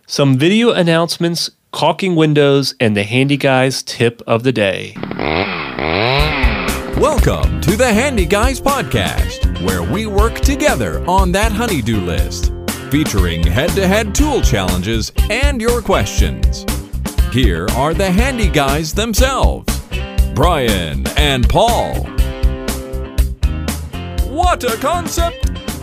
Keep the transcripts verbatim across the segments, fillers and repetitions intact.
Some video announcements, caulking windows, and the Handy Guys tip of the day. Welcome to the Handy Guys podcast, where we work together on that honey-do list, featuring head-to-head tool challenges and your questions. Here are the Handy Guys themselves, Brian and Paul. What a concept!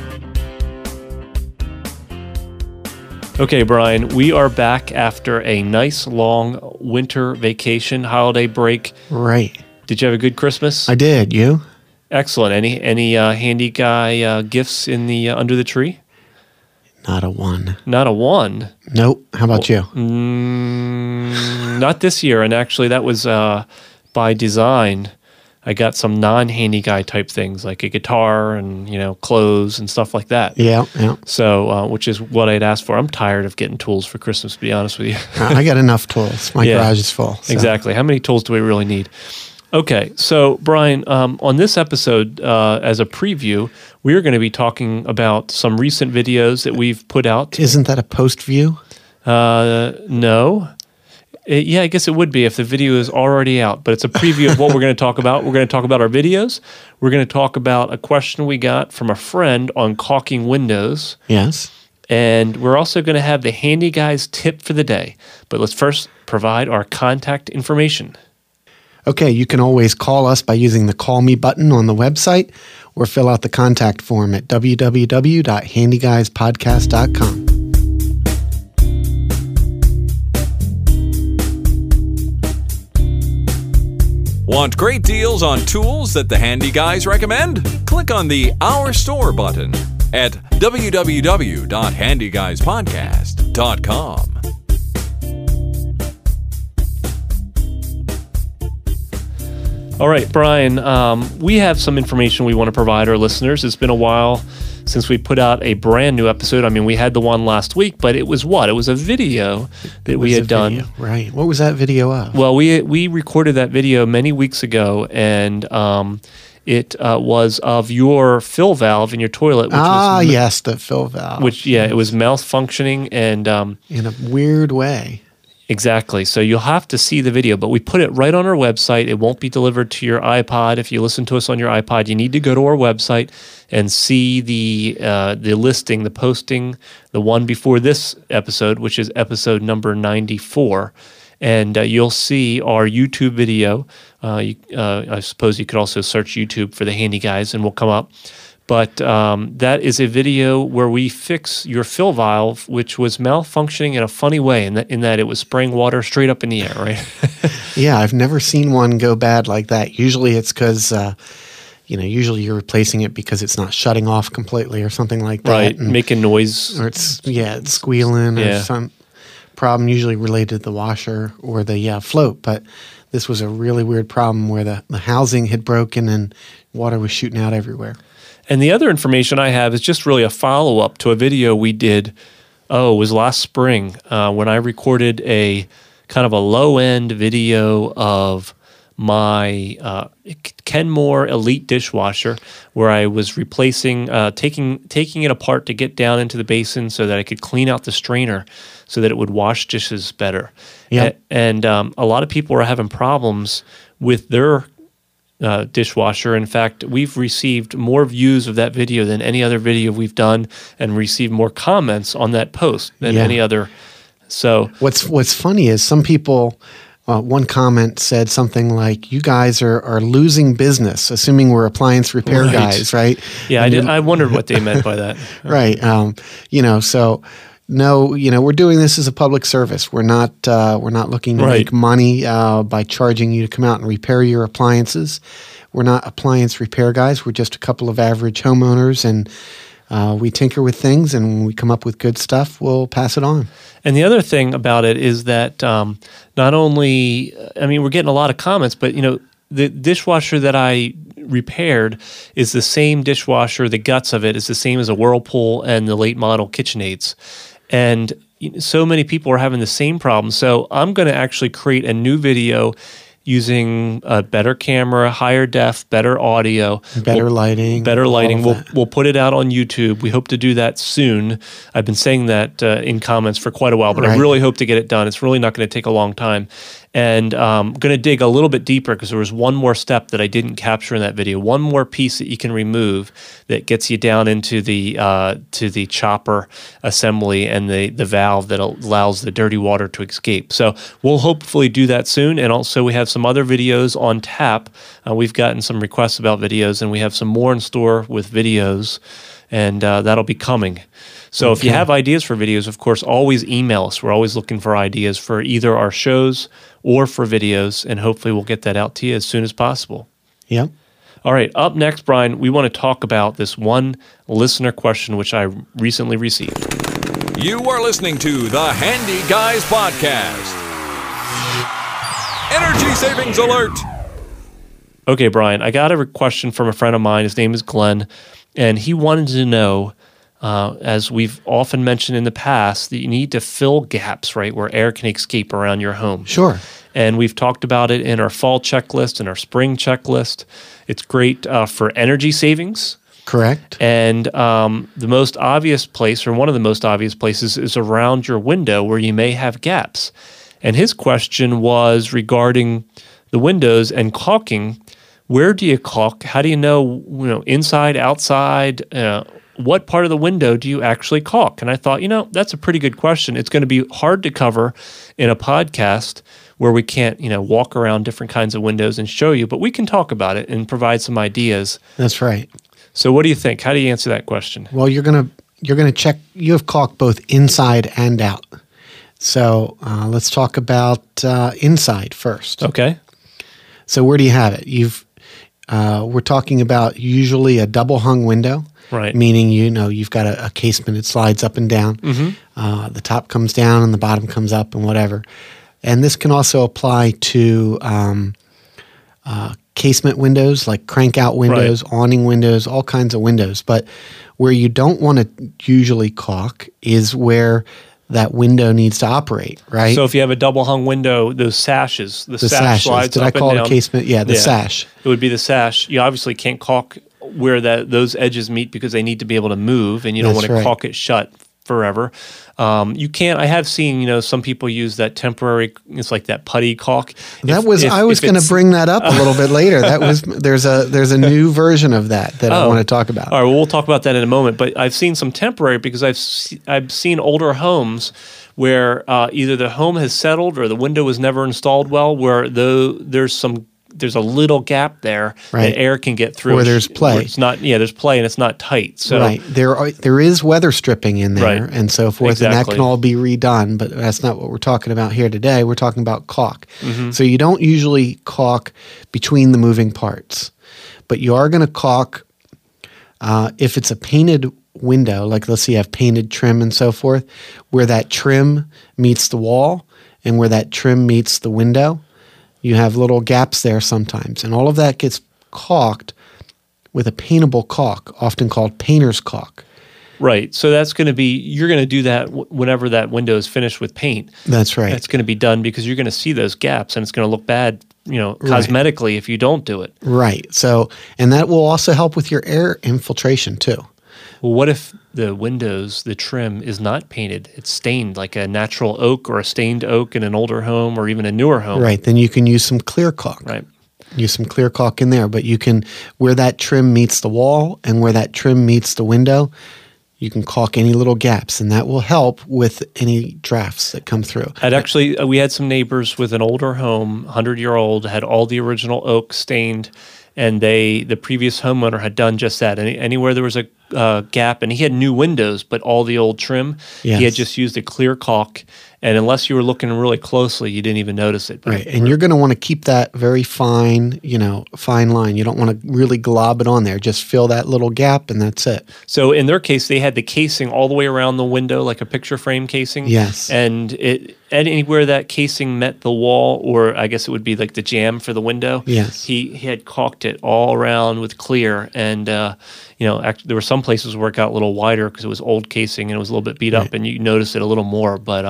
Okay, Brian, we are back after a nice long winter vacation, holiday break. Right. Did you have a good Christmas? I did. You? Excellent. Any any uh, Handy Guy uh, gifts in the uh, under the tree? Not a one. Not a one? Nope. How about you? Mm, not this year, and actually that was uh, by design. I got some non-Handy Guy type things like a guitar and, you know, clothes and stuff like that. Yeah, yeah. So, uh, which is what I'd asked for. I'm tired of getting tools for Christmas, to be honest with you. I got enough tools. My Yeah. garage is full. So. Exactly. How many tools do we really need? Okay, so Brian, um, on this episode, uh, as a preview, we are going to be talking about some recent videos that we've put out. Isn't that a post view? Uh, no. It, yeah, I guess it would be if the video is already out, but it's a preview of what we're going to talk about. We're going to talk about our videos. We're going to talk about a question we got from a friend on caulking windows. Yes. And we're also going to have the Handy Guys tip for the day. But let's first provide our contact information. Okay, you can always call us by using the Call Me button on the website or fill out the contact form at w w w dot handy guys podcast dot com. Want great deals on tools that the Handy Guys recommend? Click on the Our Store button at w w w dot handy guys podcast dot com. All right, Brian, um, we have some information we want to provide our listeners. It's been a while since we put out a brand new episode. I mean, we had the one last week, but it was what? It was a video that we had done. Right. What was that video of? Well, we we recorded that video many weeks ago, and um, it uh, was of your fill valve in your toilet. Which ah, was, yes, the fill valve. Which, yeah, it was malfunctioning and... Um, in a weird way. Exactly. So you'll have to see the video, but we put it right on our website. It won't be delivered to your iPod. If you listen to us on your iPod, you need to go to our website and see the uh, the listing, the posting, the one before this episode, which is episode number ninety-four. And uh, you'll see our YouTube video. Uh, you, uh, I suppose you could also search YouTube for the Handy Guys and we'll come up. But um, that is a video where we fix your fill valve, which was malfunctioning in a funny way, in that, in that it was spraying water straight up in the air, right? Yeah, I've never seen one go bad like that. Usually it's because, uh, you know, usually you're replacing it because it's not shutting off completely or something like that. Right, and, making noise. Or it's, yeah, it's squealing Yeah. or some problem usually related to the washer or the uh, float. But this was a really weird problem where the, the housing had broken and water was shooting out everywhere. And the other information I have is just really a follow-up to a video we did, oh, it was last spring, uh, when I recorded a kind of a low-end video of my uh, Kenmore Elite dishwasher, where I was replacing, uh, taking taking it apart to get down into the basin so that I could clean out the strainer so that it would wash dishes better. Yeah. A- and um, a lot of people are having problems with their Uh, dishwasher. In fact, we've received more views of that video than any other video we've done, and received more comments on that post than Yeah. any other. So What's What's funny is some people. Uh, one comment said something like, "You guys are, are losing business," assuming we're appliance repair Right. guys, right? yeah, And I did. you're- I wondered what they meant by that. Right. Um, you know, so no, you know, we're doing this as a public service. We're not uh, we're not looking to Right. make money uh, by charging you to come out and repair your appliances. We're not appliance repair guys. We're just a couple of average homeowners, and uh, we tinker with things. And when we come up with good stuff, we'll pass it on. And the other thing about it is that um, not only, I mean, we're getting a lot of comments, but you know, the dishwasher that I repaired is the same dishwasher. The guts of it is the same as a Whirlpool and the late model KitchenAids. And so many people are having the same problem. So I'm going to actually create a new video using a better camera, higher def, better audio, Better we'll, lighting. better all lighting. of We'll that. we'll put it out on YouTube. We hope to do that soon. I've been saying that uh, in comments for quite a while, but I Right. really hope to get it done. It's really not going to take a long time. And I'm um, going to dig a little bit deeper because there was one more step that I didn't capture in that video. One more piece that you can remove that gets you down into the uh, to the chopper assembly and the the valve that allows the dirty water to escape. So we'll hopefully do that soon. And also we have some other videos on tap. Uh, we've gotten some requests about videos, and we have some more in store with videos, and uh, that'll be coming. So if you Okay. have ideas for videos, of course, always email us. We're always looking for ideas for either our shows or for videos, and hopefully we'll get that out to you as soon as possible. Yep. All right, up next, Brian, we want to talk about this one listener question which I recently received. You are listening to the Handy Guys Podcast. Energy savings alert! Okay, Brian, I got a question from a friend of mine. His name is Glenn, and he wanted to know, uh, as we've often mentioned in the past, that you need to fill gaps, right, where air can escape around your home. Sure. And we've talked about it in our fall checklist and our spring checklist. It's great uh, for energy savings. Correct. And um, the most obvious place, or one of the most obvious places, is around your window where you may have gaps. And his question was regarding the windows and caulking. Where do you caulk? How do you know, you know, inside, outside? Uh, what part of the window do you actually caulk? And I thought, you know, that's a pretty good question. It's going to be hard to cover in a podcast where we can't, you know, walk around different kinds of windows and show you, but we can talk about it and provide some ideas. That's right. So what do you think? How do you answer that question? Well, you're gonna you're gonna check. You have caulk both inside and out. So uh, let's talk about uh, inside first. Okay. So where do you have it? You've uh, we're talking about usually a double hung window, Right. meaning you know you've got a, a casement that slides up and down. Mm-hmm. Uh, the top comes down and the bottom comes up and whatever. And this can also apply to um, uh, casement windows, like crank out windows, awning windows, all kinds of windows. But where you don't want to usually caulk is where that window needs to operate, right? So if you have a double hung window, those sashes, the, the sash sashes. slides Did I up call and it a down. casement? Yeah, the Yeah. sash. It would be the sash. You obviously can't caulk where that those edges meet because they need to be able to move, and you don't That's want to right. caulk it shut forever. Um, you can't. I have seen, you know, some people use that temporary. It's like that putty caulk. That If- was if- I was if going to it's- bring that up a little bit later. That was there's a there's a new version of that that I Oh. want to talk about. All right, well, we'll talk about that in a moment. But I've seen some temporary because I've se- I've seen older homes where uh, either the home has settled or the window was never installed well, where though there's some there's a little gap there Right. that air can get through. Where there's play. It's not yeah, there's play and it's not tight. So Right. There are, there is weather stripping in there Right. and so forth, and that Exactly. can all be redone, but that's not what we're talking about here today. We're talking about caulk. Mm-hmm. So you don't usually caulk between the moving parts, but you are going to caulk uh, if it's a painted window, like let's say you have painted trim and so forth, where that trim meets the wall and where that trim meets the window. You have little gaps there sometimes, and all of that gets caulked with a paintable caulk, often called painter's caulk. right. So that's going to be you're going to do that w- whenever that window is finished with paint. That's right. That's going to be done because you're going to see those gaps and it's going to look bad, you know, Right. cosmetically if you don't do it. Right. So, and that will also help with your air infiltration too. Well, what if the windows, the trim is not painted? It's stained like a natural oak or a stained oak in an older home or even a newer home. Right. Then you can use some clear caulk. Right. Use some clear caulk in there, but you can, where that trim meets the wall and where that trim meets the window, you can caulk any little gaps, and that will help with any drafts that come through. I'd actually, uh, we had some neighbors with an older home, one hundred year old, had all the original oak stained, and they, the previous homeowner had done just that. Any, anywhere there was a uh, gap, and he had new windows, but all the old trim, he had Yes. just used a clear caulk, and unless you were looking really closely, you didn't even notice it. But Right. And you're going to want to keep that very fine, you know, fine line. You don't want to really glob it on there. Just fill that little gap and that's it. So in their case, they had the casing all the way around the window, like a picture frame casing. Yes. And it anywhere that casing met the wall, or I guess it would be like the jamb for the window. Yes. He he had caulked it all around with clear, and uh, you know, act, there were some places where it got a little wider because it was old casing and it was a little bit beat up, and you noticed it a little more. But uh, if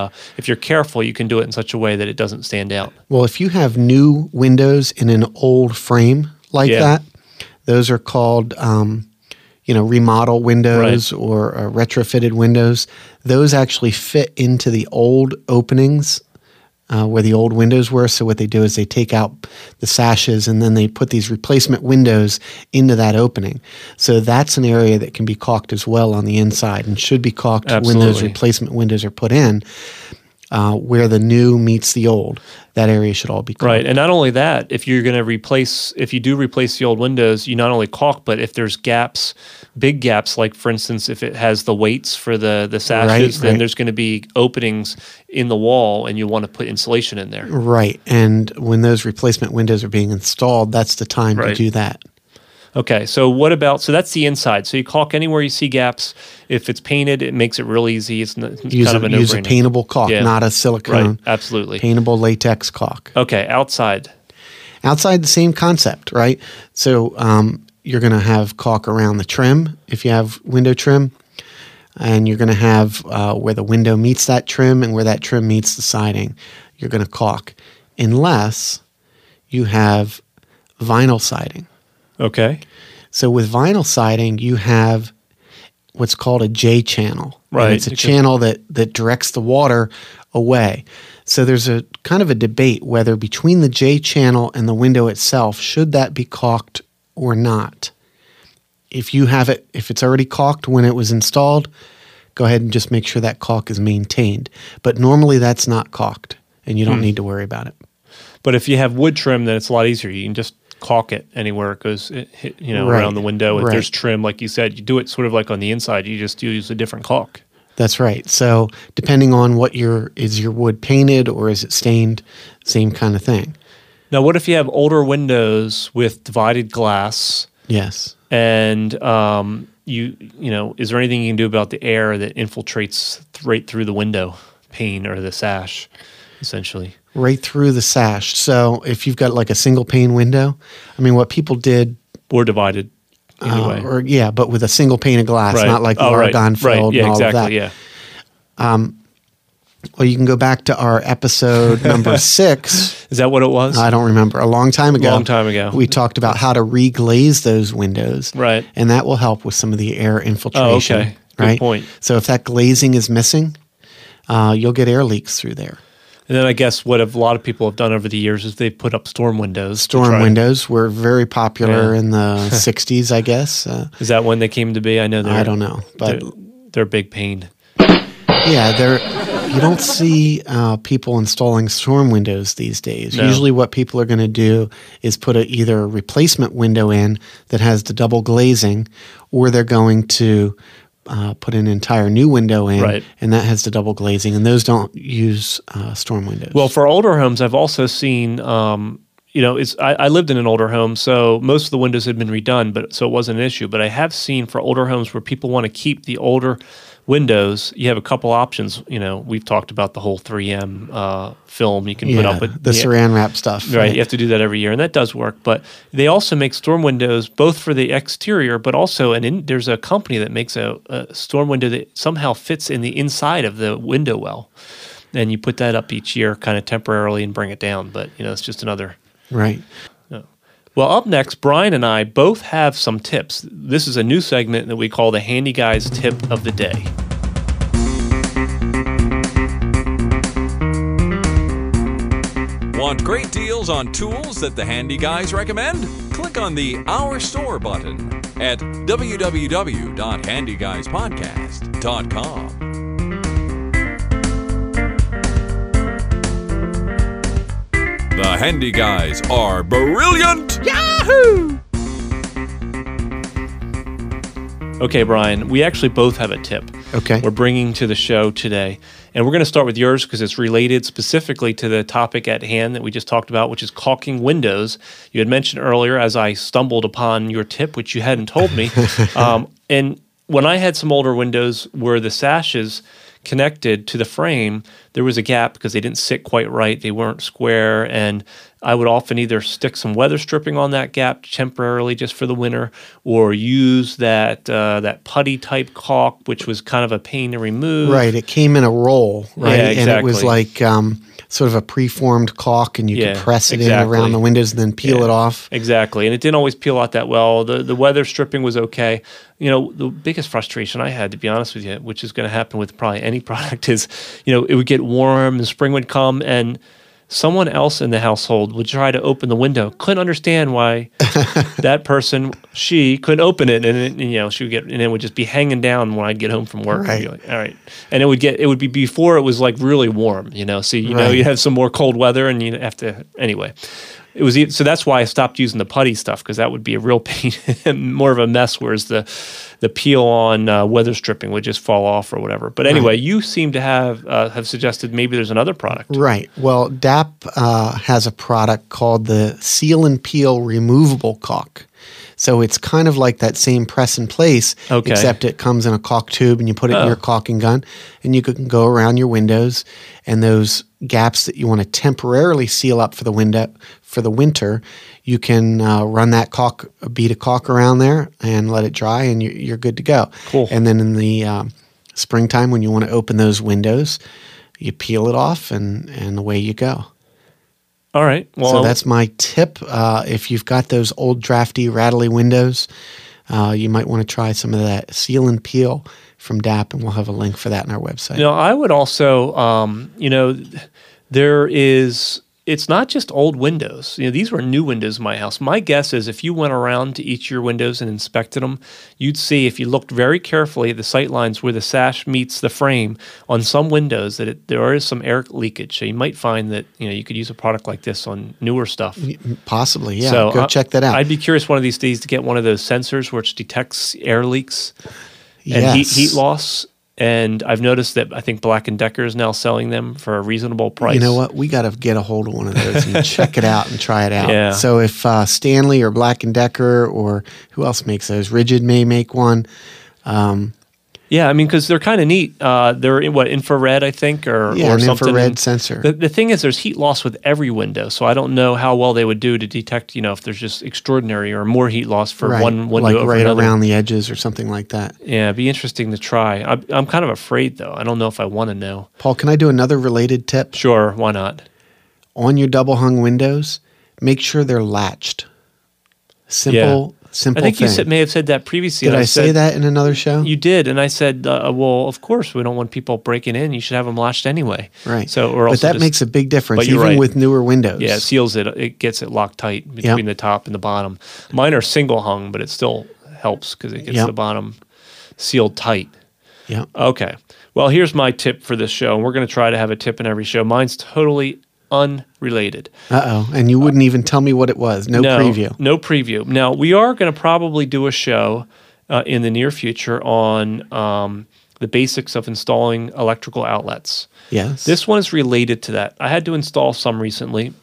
if you're careful, you can do it in such a way that it doesn't stand out. Well, if you have new windows in an old frame like Yeah. that, those are called, um, you know, remodel windows Right. or uh, retrofitted windows. Those actually fit into the old openings uh, where the old windows were. So what they do is they take out the sashes and then they put these replacement windows into that opening. So that's an area that can be caulked as well on the inside and should be caulked when those Absolutely. replacement windows are put in. Uh, where the new meets the old, that area should all be caulked. Right. And not only that, if you're going to replace, if you do replace the old windows, you not only caulk, but if there's gaps, big gaps, like for instance, if it has the weights for the, the sashes, Right, then right. there's going to be openings in the wall and you want to put insulation in there. Right. And when those replacement windows are being installed, that's the time Right. to do that. Okay, so what about, so that's the inside. So you caulk anywhere you see gaps. If it's painted, it makes it real easy. It's, n- it's Use, kind a, of a use a no-brainer. paintable caulk, Yeah. not a silicone. Right, absolutely. Paintable latex caulk. Okay, outside. Outside, the same concept, right? So um, you're going to have caulk around the trim if you have window trim. And you're going to have uh, where the window meets that trim and where that trim meets the siding. You're going to caulk. Unless you have vinyl siding. Okay. So with vinyl siding, you have what's called a J channel. And Right. it's a Because- channel that, that directs the water away. So there's a kind of a debate whether between the J channel and the window itself, should that be caulked or not? If you have it, if it's already caulked when it was installed, go ahead and just make sure that caulk is maintained. But normally that's not caulked and you don't Hmm. need to worry about it. But if you have wood trim, then it's a lot easier. You can just caulk it anywhere it goes, it, hit, you know, Right. around the window. If Right. there's trim, like you said, you do it sort of like on the inside. You just use a different caulk. That's right. So depending on what your is your wood painted or is it stained, same kind of thing. Now, what if you have older windows with divided glass Yes. and um, you, you know, is there anything you can do about the air that infiltrates th- right through the window pane or the sash, essentially? Right through the sash. So if you've got like a single pane window, I mean, what people did, Or divided, uh, anyway. or yeah, but with a single pane of glass, Right. not like the Oh, right. argon filled Right. Yeah, and all exactly. of that. Yeah. Well, you can go back to our episode number six. Is that what it was? I don't remember. A long time ago. Long time ago. We talked about how to reglaze those windows. Right. And that will help with some of the air infiltration. Oh, okay. Good right? point. So if that glazing is missing, uh, you'll get air leaks through there. And then I guess what a lot of people have done over the years is they've put up storm windows. to Storm try- windows were very popular Yeah. in the sixties, I guess. Uh, Is that when they came to be? I know they're. I don't know. But they're, they're a big pain. yeah, there you don't see uh, people installing storm windows these days. No. Usually what people are going to do is put a, either a replacement window in that has the double glazing, or they're going to uh, put an entire new window in, Right. and that has the double glazing, and those don't use uh, storm windows. Well, for older homes, I've also seen. Um, you know, it's I, I lived in an older home, so most of the windows had been redone, but so it wasn't an issue. But I have seen for older homes where people want to keep the older windows. You have a couple options. You know, we've talked about the whole three M uh, film you can put yeah, up with the yeah. saran wrap stuff. Right, you have to do that every year, and that does work. But they also make storm windows both for the exterior, but also an in, there's a company that makes a, a storm window that somehow fits in the inside of the window well, and you put that up each year, kind of temporarily, and bring it down. But you know, it's just another. Right. Well, up next, Brian and I both have some tips. This is a new segment that we call the Handy Guys Tip of the Day. Want great deals on tools that the Handy Guys recommend? Click on the Our Store button at w w w dot handy guys podcast dot com. The Handy Guys are brilliant! Yahoo! Okay, Brian, we actually both have a tip. Okay. We're bringing to the show today. And we're going to start with yours because it's related specifically to the topic at hand that we just talked about, which is caulking windows. You had mentioned earlier as I stumbled upon your tip, which you hadn't told me. um, and when I had some older windows where the sashes connected to the frame, there was a gap because they didn't sit quite right. They weren't square. And I would often either stick some weather stripping on that gap temporarily just for the winter, or use that uh, that putty type caulk, which was kind of a pain to remove. Right. It came in a roll, right? Yeah, exactly. And it was like um, sort of a preformed caulk, and you Yeah, could press it exactly. in around the windows and then peel Yeah, it off. Exactly. And it didn't always peel out that well. The the weather stripping was okay. You know, the biggest frustration I had, to be honest with you, which is going to happen with probably any product, is, you know, it would get warm and spring would come and someone else in the household would try to open the window, couldn't understand why that person, she couldn't open it, and it, you know, she would get, and it would just be hanging down when I'd get home from work. Right. And be like, all right, and it would get, it would be before it was like really warm, you know. So you know, Right. you have some more cold weather, and you have to anyway. It was e- so that's why I stopped using the putty stuff, because that would be a real pain, more of a mess. Whereas the the peel on uh, weather stripping would just fall off or whatever. But anyway, Right. you seem to have uh, have suggested maybe there's another product. Right. Well, D A P uh, has a product called the Seal and Peel Removable Caulk. So it's kind of like that same press in place, Okay. except it comes in a caulk tube, and you put it Oh. in your caulking gun, and you can go around your windows, and those gaps that you want to temporarily seal up for the window for the winter, you can uh, run that caulk, a bead of caulk around there, and let it dry, and you're, you're good to go. Cool. And then in the um, springtime, when you want to open those windows, you peel it off, and and away you go. All right. Well, So that's my tip. Uh, if you've got those old drafty, rattly windows, uh, you might want to try some of that Seal and Peel from D A P, and we'll have a link for that on our website. you know, I would also, um, you know, there is. It's not just old windows. You know, these were new windows in my house. My guess is if you went around to each of your windows and inspected them, you'd see, if you looked very carefully at the sight lines where the sash meets the frame on some windows, that it, there is some air leakage. So you might find that, you know, you could use a product like this on newer stuff. Possibly, yeah. So Go I- check that out. I'd be curious one of these days to get one of those sensors which detects air leaks and heat, Yes. heat loss. And I've noticed that I think Black and Decker is now selling them for a reasonable price. You know what? We got to get a hold of one of those and check it out and try it out. Yeah. So if uh, Stanley or Black and Decker, or who else makes those? Rigid may make one. Um, Yeah, I mean, because they're kind of neat. Uh, they're in what, infrared, I think, or yeah, or an something. infrared And sensor. The, the thing is, there's heat loss with every window, so I don't know how well they would do to detect, you know, if there's just extraordinary or more heat loss for right. one window like over right another. around the edges or something like that. Yeah, it'd be interesting to try. I'm, I'm kind of afraid, though. I don't know if I want to know. Paul, can I do another related tip? Sure, why not? On your double hung windows, make sure they're latched. Simple, simple I think thing. you said, may have said that previously. Did and I say said- that in another show? You did, and I said, uh, "Well, of course, we don't want people breaking in. You should have them latched anyway." Right. So, or but also that just- makes a big difference, But even you're right. with newer windows. Yeah, it seals it. It gets it locked tight between Yep. the top and the bottom. Mine are single hung, but it still helps because it gets Yep. the bottom sealed tight. Yeah. Okay. Well, here's my tip for this show, and we're going to try to have a tip in every show. Mine's totally unrelated. Uh oh. And you wouldn't even tell me what it was. No, preview. No preview. Now, we are going to probably do a show uh, in the near future on um, the basics of installing electrical outlets. Yes. This one is related to that. I had to install some recently,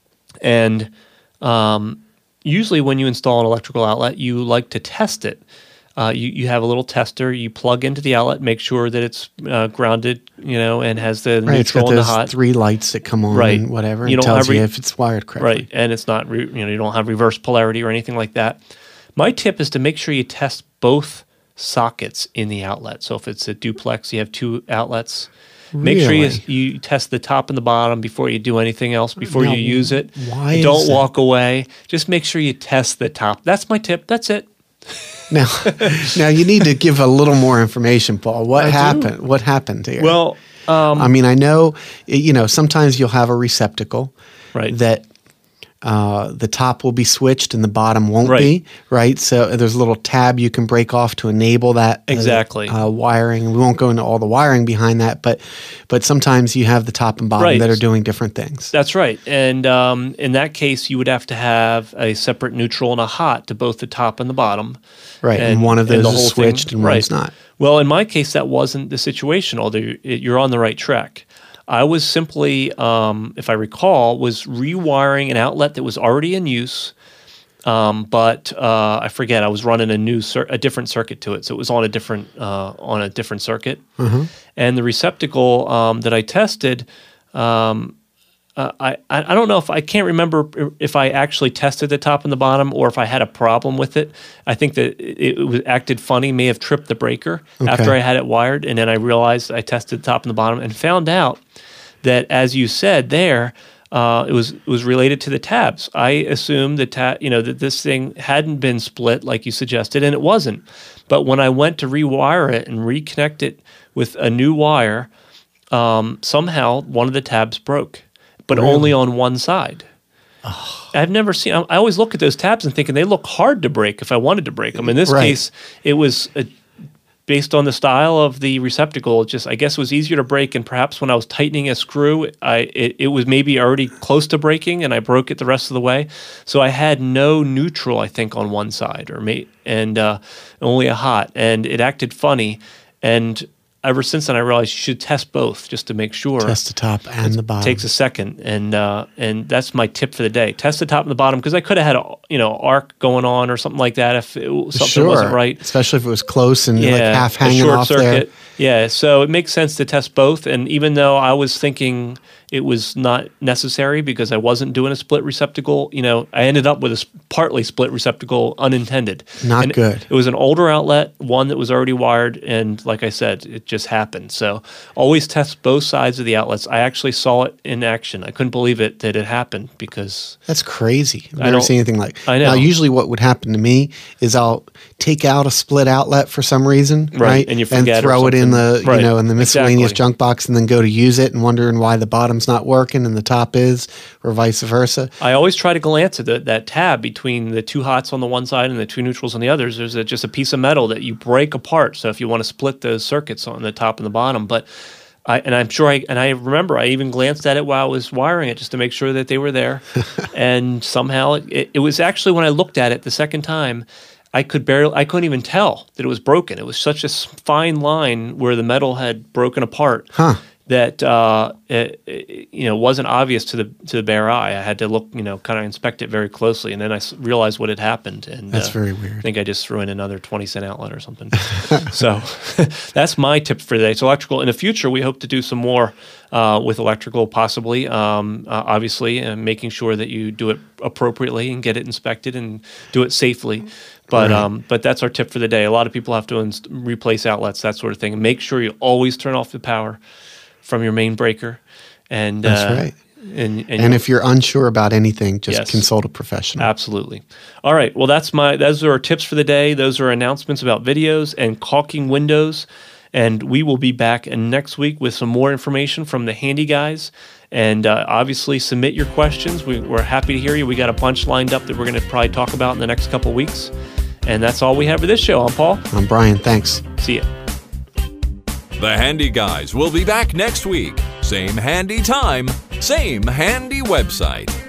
and um, usually when you install an electrical outlet, you like to test it. Uh, you, you have a little tester, you plug into the outlet, make sure that it's uh, grounded, you know, and has the right. It's neutral got and the those hot. three lights that come on Right. and whatever. You and don't tells have re- you if it's wired correctly. Right, and it's not, re- you know, you don't have reverse polarity or anything like that. My tip is to make sure you test both sockets in the outlet. So if it's a duplex, you have two outlets. Make sure you, Really? you test the top and the bottom before you do anything else, before Now, you use it. why Don't is that? walk away. Just make sure you test the top. That's my tip. That's it. Now, now you need to give a little more information, Paul. What I do. happened? What happened here? Well, um, I mean, I know, you know, sometimes you'll have a receptacle right. that uh, the top will be switched and the bottom won't Right. be, right? So there's a little tab you can break off to enable that uh, Exactly. uh, wiring. We won't go into all the wiring behind that, but but sometimes you have the top and bottom Right. that are doing different things. That's right. And um, in that case, you would have to have a separate neutral and a hot to both the top and the bottom. Right, and, one of those the is whole thing- switched and right. one's not. Well, in my case, that wasn't the situation, although you're- you're on the right track. I was simply, um, if I recall, was rewiring an outlet that was already in use Um, but uh, I forget. I was running a new, cir- a different circuit to it, so it was on a different, uh, on a different circuit. Mm-hmm. And the receptacle um, that I tested, um, uh, I I don't know if I can't remember if I actually tested the top and the bottom or if I had a problem with it. I think that it, it was acted funny, may have tripped the breaker Okay. after I had it wired, and then I realized I tested the top and the bottom and found out that, as you said there. Uh, it was it was related to the tabs. I assumed that ta- you know that this thing hadn't been split like you suggested, and it wasn't. But when I went to rewire it and reconnect it with a new wire, um, somehow one of the tabs broke, but Really? only on one side. Oh. I've never seen. I always look at those tabs and thinking they look hard to break if I wanted to break them. In this Right. case, it was a, based on the style of the receptacle. It just I guess it was easier to break, and perhaps when I was tightening a screw, I it, it was maybe already close to breaking, and I broke it the rest of the way. So I had no neutral, I think, on one side, or may, and uh, only a hot, and it acted funny. And ever since then, I realized you should test both just to make sure. Test the top and the bottom. Takes a second, and uh, and that's my tip for the day. Test the top and the bottom, because I could have had a you know arc going on or something like that if it, something sure. wasn't right. Especially if it was close and like half a hanging short off circuit. there. Yeah, so it makes sense to test both. And even though I was thinking it was not necessary because I wasn't doing a split receptacle, you know, I ended up with a s- partly split receptacle unintended. Not And good. It, it was an older outlet, one that was already wired, and like I said, it just happened. So always test both sides of the outlets. I actually saw it in action. I couldn't believe it that it happened because That's crazy. I've I never don't- seen anything like. I know. Now, usually, what would happen to me is I'll take out a split outlet for some reason, Right, right, and you forget or throw it in the something. Right, you know in the miscellaneous exactly. junk box, and then go to use it and wondering why the bottom's not working and the top is, or vice versa. I always try to glance at the, that tab between the two hots on the one side and the two neutrals on the others. There's a, just a piece of metal that you break apart. So if you want to split those circuits on the top and the bottom, but I and I'm sure I and I remember I even glanced at it while I was wiring it just to make sure that they were there, and somehow it, it, it was actually when I looked at it the second time. I could barely, I couldn't even tell that it was broken. It was such a s- fine line where the metal had broken apart Huh. that uh, it, it, you know wasn't obvious to the to the bare eye. I had to look, you know, kind of inspect it very closely, and then I s- realized what had happened. And That's uh, very weird. I think I just threw in another twenty cent outlet or something. So that's my tip for today. So electrical. In the future, we hope to do some more uh, with electrical, possibly. Um, uh, obviously, and making sure that you do it appropriately and get it inspected and do it safely. But Right. um, but that's our tip for the day. A lot of people have to inst- replace outlets, that sort of thing. And make sure you always turn off the power from your main breaker. And That's uh, right. And, and, And you'll- if you're unsure about anything, just Yes. consult a professional. Absolutely. All right. Well, that's my. Those are our tips for the day. Those are announcements about videos and caulking windows. And we will be back next week with some more information from the Handy Guys. And uh, obviously, submit your questions. We, we're happy to hear you. We got a bunch lined up that we're going to probably talk about in the next couple weeks. And that's all we have for this show. I'm Paul. I'm Brian. Thanks. See ya. The Handy Guys will be back next week. Same handy time, same handy website.